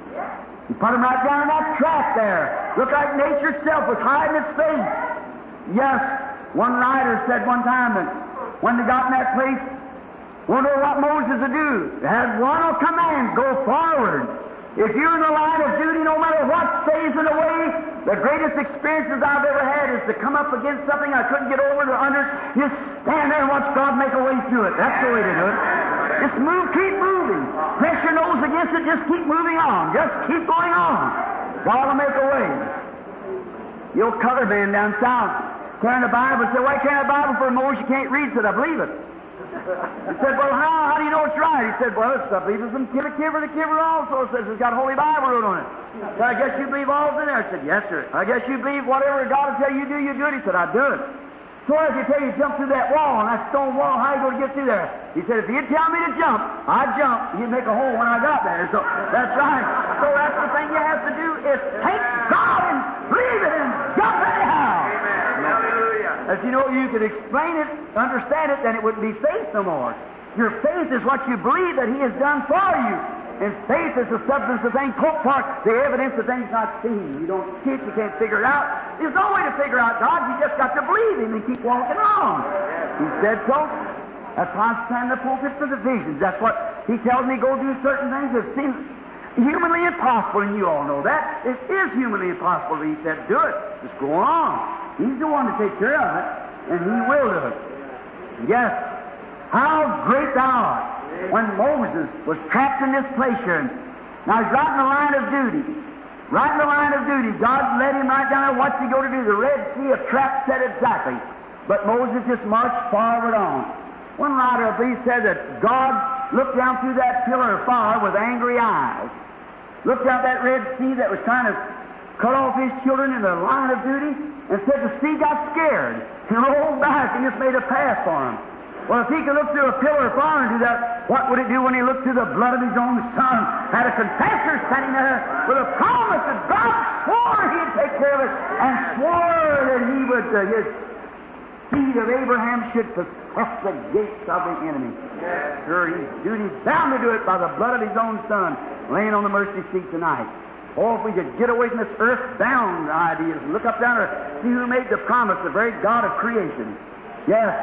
He put him right down in that trap there. Looked like nature itself was hiding its face. Yes, one writer said one time that when they got in that place, wonder what Moses would do. They had one command, go forward. If you're in the line of duty, no matter what stays in the way, the greatest experiences I've ever had is to come up against something I couldn't get over to under, just stand there and watch God make a way through it. That's the way to do it. Just move, keep moving. Press your nose against it, just keep moving on. Just keep going on. God will make a way. The old colored man down south carrying the Bible said, why can't a Bible for Moses? You can't read. Said, I believe it. He said, well, how? How do you know it's right? He said, well, it's, I believe it's from Kiver Kiver to Kiver also. It says it's got Holy Bible wrote on it. So I guess you believe all's in there. I said, yes, sir. I guess you believe whatever God will tell you do, you do it. He said, I do it. So as you tell you jump through that wall, and that stone wall, how are you going to get through there? He said, if you'd tell me to jump, I'd jump. You'd make a hole when I got there. So that's right. So that's the thing you have to do is take God and believe it and jump anyhow. If you know you could explain it, understand it, then it wouldn't be faith no more. Your faith is what you believe that He has done for you. And faith is the substance of things hoped for, the evidence of things not seen. You don't see it, you can't figure it out. There's no way to figure out God. You just got to believe Him and keep walking on. He said so. That's why I stand in the pulpit for the visions. That's what He tells me go do certain things that seem humanly impossible, and you all know that. It is humanly impossible. He said, do it. Just go on. He's the one to take care of it, and He will do it. Yes. How great thou art. When Moses was trapped in this place here, now he's right in the line of duty. Right in the line of duty. God led him right down there. What's he going to do? The Red Sea, a trap set exactly. But Moses just marched forward on. One writer, I believe, said that God looked down through that pillar of fire with angry eyes. Looked out that Red Sea that was trying to cut off His children in the line of duty, and said the sea got scared and rolled back and just made a path for him. Well, if He could look through a pillar of fire and do that, what would it do when He looked through the blood of His own Son? Had a confessor standing there with a promise that God swore He'd take care of it, and swore that He would, uh, His seed of Abraham should possess the gates of the enemy. Yes. Sure, He's duty bound to do it by the blood of His own Son, laying on the mercy seat tonight. Oh, if we could get away from this earth-bound ideas and look up down there, see who made the promise, the very God of creation. Yes,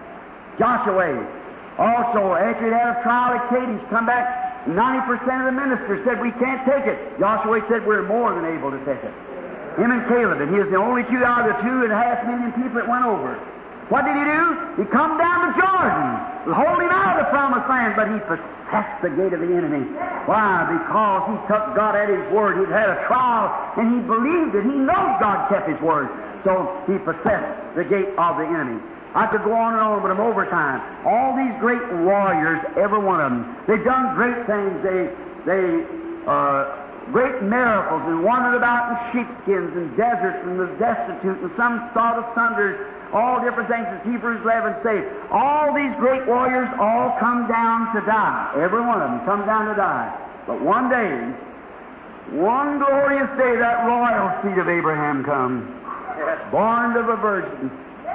Joshua. Also, after he'd had a trial at Kadesh, come back, ninety percent of the ministers said, we can't take it. Joshua said, we're more than able to take it. Him and Caleb, and he was the only two out of the two and a half million people that went over. What did he do? He come down to Jordan, holding out of the promised land, but he possessed the gate of the enemy. Why? Because he took God at His word. He'd had a trial, and he believed it. He knows God kept His word. So he possessed the gate of the enemy. I could go on and on, but I'm over time. All these great warriors, every one of them, they've done great things. They, they, uh, great miracles and wandered about in sheepskins and deserts and the destitute and some sawed asunder, all different things, as Hebrews eleven say. All these great warriors all come down to die. Every one of them come down to die. But one day, one glorious day, that royal seed of Abraham comes, born of a virgin.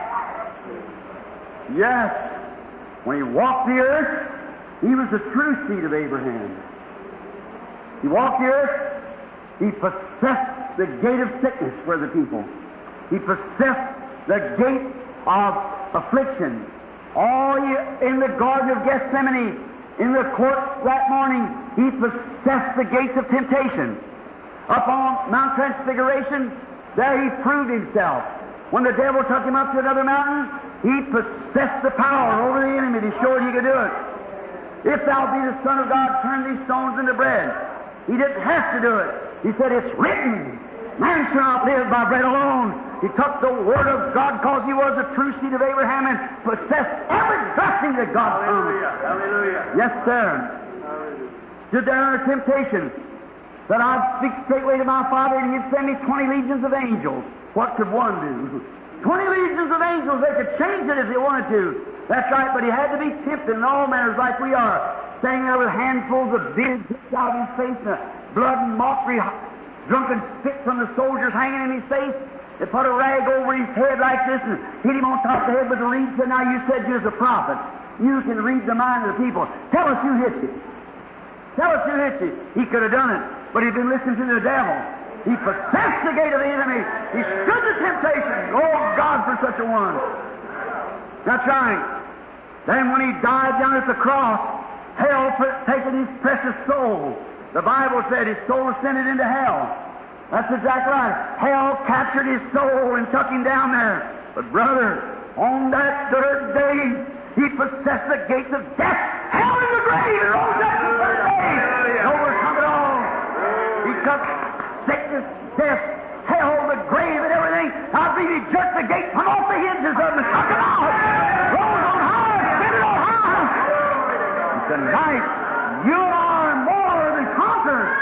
Yes, when he walked the earth, he was the true seed of Abraham. He walked the earth, he possessed the gate of sickness for the people. He possessed the gate of affliction. All in the Garden of Gethsemane, in the court that morning, he possessed the gates of temptation. Up on Mount Transfiguration, there he proved himself. When the devil took him up to another mountain, he possessed the power over the enemy to show he could do it. If thou be the Son of God, turn these stones into bread. He didn't have to do it. He said, it's written, man shall not live by bread alone. He took the Word of God because he was the true seed of Abraham and possessed every blessing that God promised. Hallelujah. Yes, sir. Stood there under temptation. Said, I'd speak straightway to my Father and he'd send me twenty legions of angels. What could one do? Twenty legions of angels, they could change it if they wanted to. That's right, but he had to be tempted in all manners like we are. Standing there with handfuls of beer dipped out of his face and blood and mockery, drunken spit from the soldiers hanging in his face. They put a rag over his head like this and hit him on top of the head with a reed. Said, now you said you're a prophet. You can read the mind of the people. Tell us who hit you. Tell us who hit you. He could have done it, but he'd been listening to the devil. He possessed the gate of the enemy. He stood the temptation. Oh, God, for such a one. That's right. Then when he died down at the cross, hell taken his precious soul. The Bible said his soul ascended into hell. That's exactly right. Hell captured his soul and took him down there. But brother, on that third day, he possessed the gates of death, hell in the grave, and rose up the third day. And overcome it all. He took sickness, death, hell, the grave, and everything. I believe he jerked the gate from off the hinges of them and took it out. Rose on high, ascended on high. And tonight, you are more than conquerors.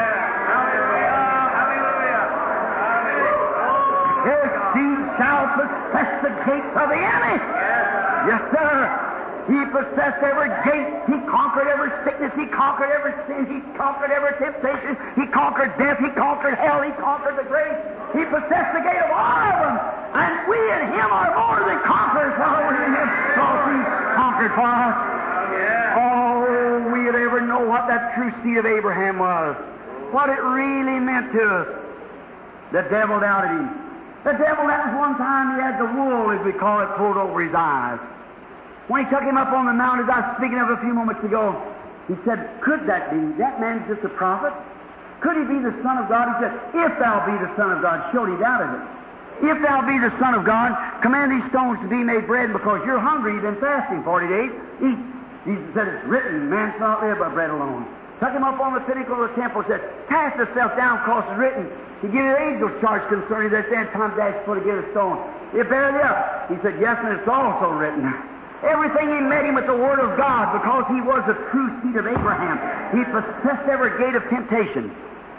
His seed shall possess the gates of the enemy. Yes, sir. He possessed every gate. He conquered every sickness. He conquered every sin. He conquered every temptation. He conquered death. He conquered hell. He conquered the grave. He possessed the gate of all of them. And we in Him are more than conquerors while we're in Him, because He conquered for us. Oh, we'd ever know what that true seed of Abraham was. What it really meant to us. The devil doubted him. The devil, that was one time he had the wool, as we call it, pulled over his eyes. When he took him up on the mount, as I was speaking of a few moments ago, he said, could that be? That man's just a prophet. Could he be the Son of God? He said, if thou be the Son of God, showed he doubted it. If thou be the Son of God, command these stones to be made bread, because you're hungry, you've been fasting forty days. Eat. Jesus said, it's written, man shall not live by bread alone. Took him up on the pinnacle of the temple, said, cast thyself down, because it's written. He gave the angels charge concerning that then time dashed for to get a stone. You bear it up. He said, yes, and it's also written. Everything he met him with the Word of God, because he was the true seed of Abraham. He possessed every gate of temptation.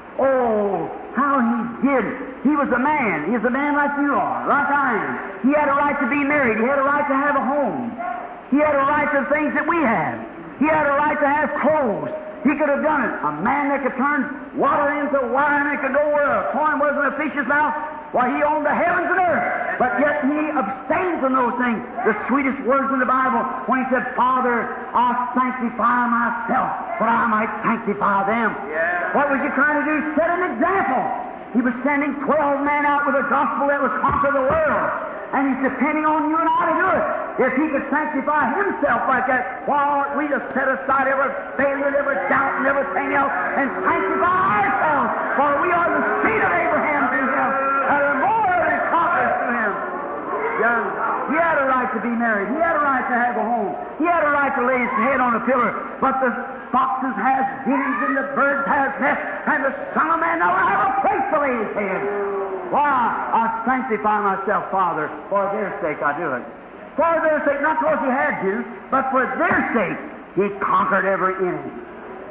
Oh, how he did. He was a man. He was a man like you are, like I am. He had a right to be married. He had a right to have a home. He had a right to things that we have. He had a right to have clothes. He could have done it. A man that could turn water into wine and could go where a coin was in a fish's mouth. Why, he owned the heavens and earth. But yet he abstained from those things. The sweetest words in the Bible when he said, Father, I sanctify myself, that I might sanctify them. Yeah. What was he trying to do? Set an example. He was sending twelve men out with a gospel that would conquer the world. And he's depending on you and I to do it. If he could sanctify himself like that, why aren't we to set aside every failure, every doubt, and everything else, and sanctify ourselves? For we are the seed of Abraham to him, and are more than conquerors to him. Yeah. He had a right to be married. He had a right to have a home. He had a right to lay his head on a pillar. But the foxes has dens, and the birds has nests, and the Son of Man never have a place to lay his head. Why, I sanctify myself, Father, for their sake I do it. For their sake, not because he had to, but for their sake he conquered every enemy.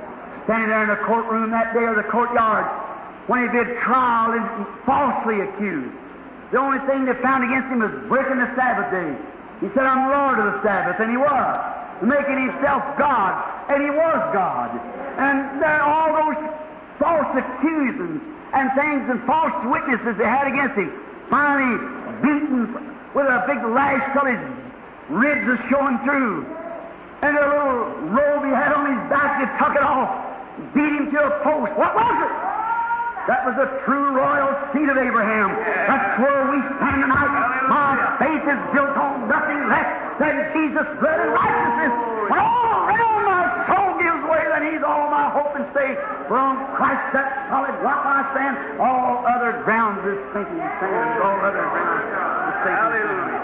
standing there in the courtroom that day or the courtyard when he'd been trial and falsely accused. The only thing they found against him was breaking the Sabbath day. He said, I'm Lord of the Sabbath, and he was. Making himself God, and he was God. And there all those false accusings and things and false witnesses they had against him, finally beaten with a big lash till his ribs are showing through. And a little robe he had on his back, they took it off, beat him to a post. What was it? That was the true royal seed of Abraham. That's where we stand tonight. My faith is built on nothing less than Jesus' blood and righteousness. When all around my soul gives way, then He's all my hope and faith. For on Christ that solid rock I stand. All other grounds is sinking sand. All other grounds is sinking sand.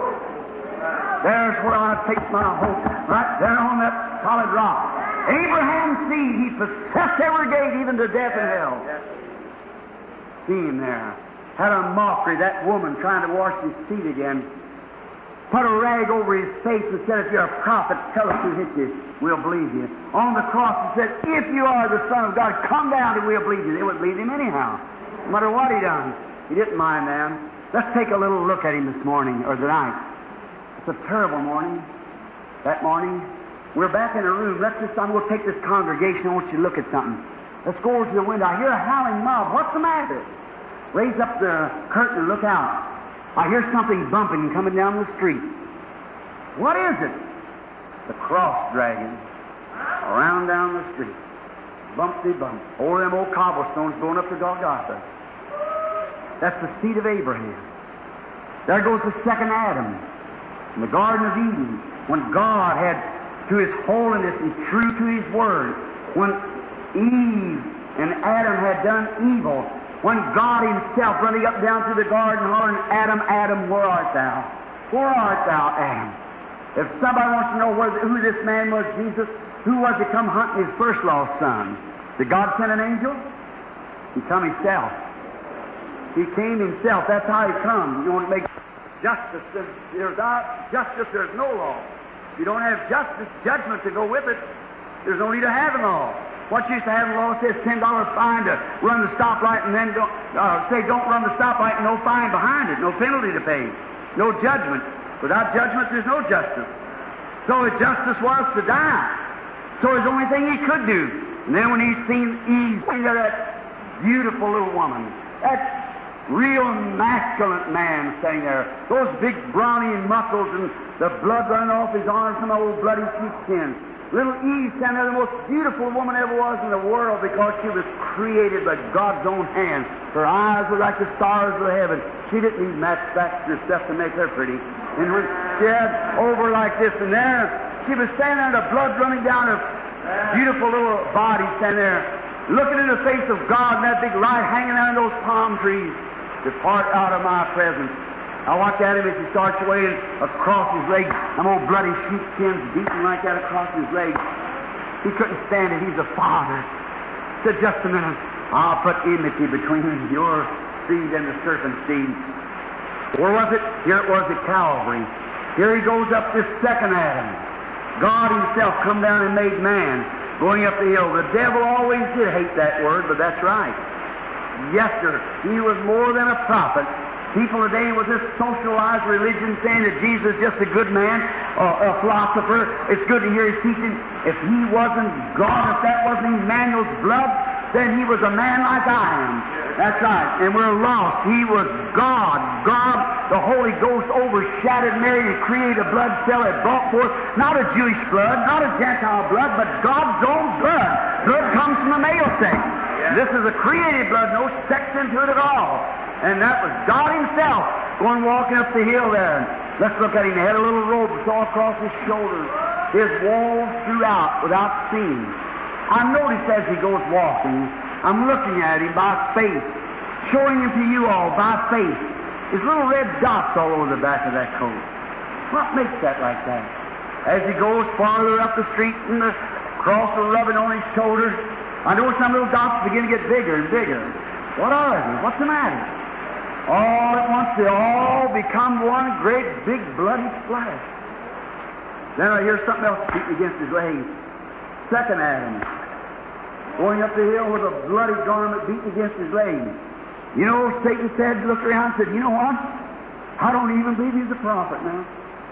There's where I take my hope, right there on that solid rock. Abraham's seed, he possessed every gate, even to death and hell. See him there. Had a mockery, that woman trying to wash his feet again. Put a rag over his face and said, if you're a prophet, tell us who hit you. We'll believe you. On the cross he said, if you are the Son of God, come down and we'll believe you. They would believe him anyhow, no matter what he done. He didn't mind them. Let's take a little look at him this morning, or tonight. It's a terrible morning. That morning, we're back in a room. Let's just, I'm going to take this congregation. I want you to look at something. Let's go over to the window. I hear a howling mob. What's the matter? Raise up the curtain and look out. I hear something bumping coming down the street. What is it? The cross dragging around down the street. Bumpty bump. Over them old cobblestones going up to Golgotha. That's the seed of Abraham. There goes the second Adam in the Garden of Eden, when God had, to His holiness and true to His word, when Eve and Adam had done evil, when God Himself running up down through the garden hollering, Adam, Adam, where art thou? Where art thou, Adam? If somebody wants to know where, who this man was, Jesus, who was he come hunting his first lost son? Did God send an angel? He come Himself. He came Himself. That's how He comes. You want to make justice. There's not justice, there's no law. If you don't have justice, judgment to go with it, there's no need to have a law. What used to have a law says ten dollar fine to run the stoplight, and then don't, uh, say don't run the stoplight and no fine behind it, no penalty to pay, no judgment. Without judgment, there's no justice. So His justice was to die. So it's the only thing He could do. And then when He seen Eve, seen that beautiful little woman, that real masculine man standing there, those big brawny muscles and the blood running off his arms from old bloody sheepskin. Little Eve standing there, the most beautiful woman ever was in the world, because she was created by God's own hand. Her eyes were like the stars of heaven. She didn't need manufactured stuff to make her pretty. And when she had over like this, and there she was standing there, the blood running down her beautiful little body, standing there, looking in the face of God, and that big light hanging out in those palm trees. Depart out of my presence. I watch at him as he starts away and across his legs. Them old bloody sheepskins beating like that across his legs. He couldn't stand it. He's a father. Said, just a minute. I'll put enmity between your seed and the serpent's seed. Where was it? Here it was at Calvary. Here he goes up this second Adam. God Himself come down and made man, going up the hill. The devil always did hate that word, but that's right. Yes, sir. He was more than a prophet. People today with this socialized religion saying that Jesus is just a good man, uh, a philosopher. It's good to hear His teaching. If He wasn't God, if that wasn't Emmanuel's blood, then He was a man like I am. That's right. And we're lost. He was God. God, the Holy Ghost, overshadowed Mary and created a blood cell that brought forth not a Jewish blood, not a Gentile blood, but God's own blood. Blood comes from the male sex. This is a created blood, no sex into it at all. And that was God Himself going walking up the hill there. Let's look at Him. He had a little robe all across His shoulders. His walls throughout without seam. I noticed as He goes walking, I'm looking at Him by faith, showing Him to you all by faith. There's little red dots all over the back of that coat. What makes that like that? As He goes farther up the street and the cross are rubbing on His shoulders, I know some little dots begin to get bigger and bigger. What are they? What's the matter? All at once they all become one great big bloody splash. Then I hear something else beating against his leg. Second Adam. going up the hill with a bloody garment beating against his leg. You know, Satan said, looked around and said, you know what? I don't even believe he's a prophet now.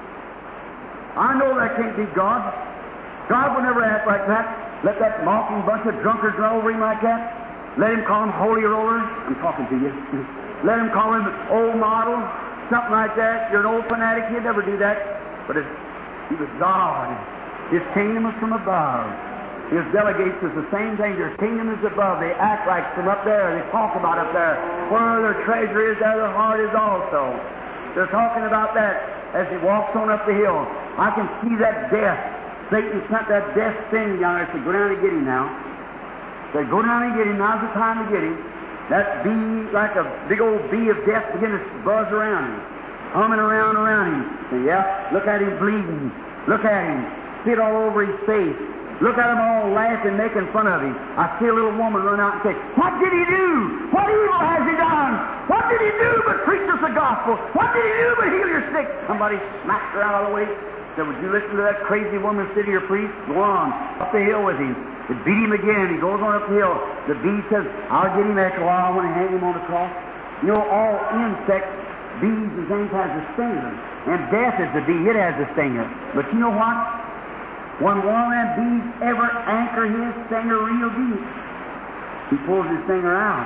I know that can't be God. God would never act like that. Let that mocking bunch of drunkards run over him like that. Let him call him holy roller. I'm talking to you. Let him call him old model, something like that. You're an old fanatic. He'd never do that. But if he was God. His kingdom is from above. His delegates is the same thing. Their kingdom is above. They act like from up there. They talk about up there. Where their treasure is, there their heart is also. They're talking about that as he walks on up the hill. I can see that death. Satan sent that death thing down there. Said, go down and get him now. Said, go down and get him. Now's the time to get him. That bee, like a big old bee of death, began to buzz around him, humming around around him. Said, yeah, look at him bleeding. Look at him. Spit all over his face. Look at them all laughing, making fun of him. I see a little woman run out and say, what did he do? What evil has he done? What did he do but preach us the gospel? What did he do but heal your sick? Somebody smacked her out of the way. Said, would you listen to that crazy woman sit here, priest? Go on. Up the hill with him. They beat him again. He goes on up the hill. The bee says, I'll get him after a while. I want to hang him on the cross. You know, all insects, bees and things has a stinger. And death is the bee. It has a stinger. But you know what? When one of them bees ever anchor his stinger real deep, he pulls his stinger out.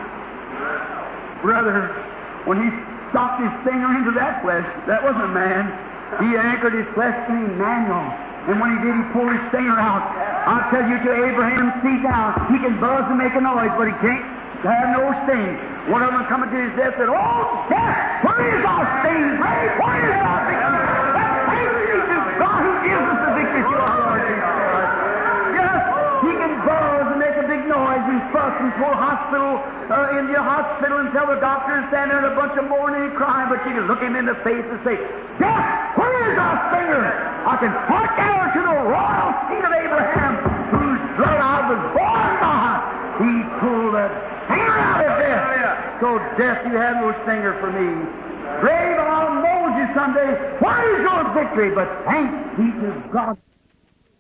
Brother, when he stopped his stinger into that flesh, that wasn't a man. He anchored his flesh in Emmanuel. And when he did, he pulled his stinger out. I'll tell you to Abraham, see now, he can buzz and make a noise, but he can't have no sting. One of them coming to his death said, oh, death, where is our sting? Grave, where is our victory? That's thanks be to God who gives us the victory through our Lord Jesus Christ. Yes, he can buzz and make a big noise and fuss and pull hospital uh, in your hospital and tell the doctor and stand there in a bunch of mourning and crying, but you can look him in the face and say, death, where is our stinger? I can point down to the royal seed of Abraham, whose blood I was born by. He pulled a stinger out of death. So death, you have no stinger for me. Grave, I'll mold you someday. What is your victory? But thanks be to God.